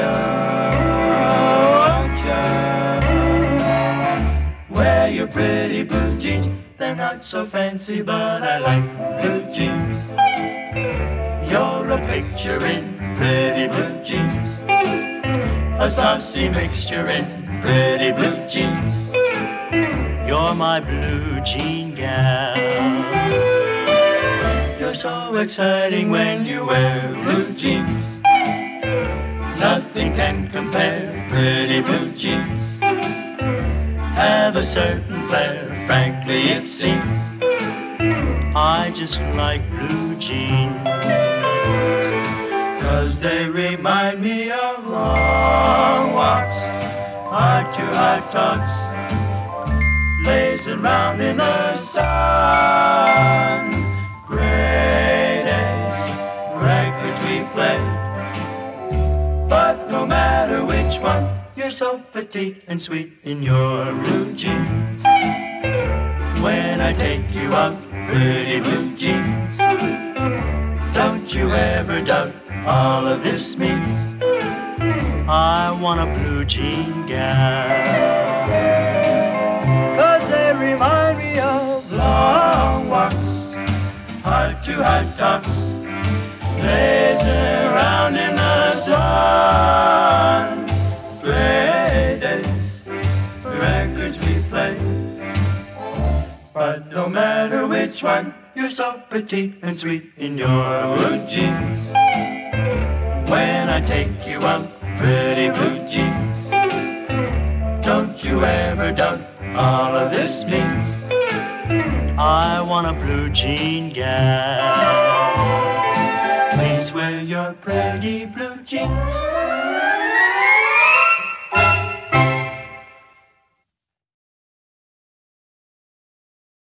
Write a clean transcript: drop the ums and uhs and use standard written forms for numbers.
won't ya? Wear your pretty blue jeans. They're not so fancy, but I like blue jeans. You're a picture in pretty blue jeans, a saucy mixture in pretty blue jeans. You're my blue jean gal. You're so exciting when you wear blue jeans. Nothing can compare, pretty blue jeans have a certain flair, frankly it seems. I just like blue jeans, 'cause they remind me of long walks, heart-to-heart talks, lazing round in the sun, gray days, records we played. But no matter which one, you're so petite and sweet in your blue jeans. When I take you out, pretty blue jeans, don't you ever doubt all of this means. I want a blue jean gal, 'cause they remind me of long walks, heart-to-heart talks, lazing around in the sun, gray days, records we play. But no matter which one, you're so petite and sweet in your blue jeans. When I take you out, pretty blue jeans, don't you ever doubt all of this means. I want a blue jean gal. Please wear your pretty blue jeans.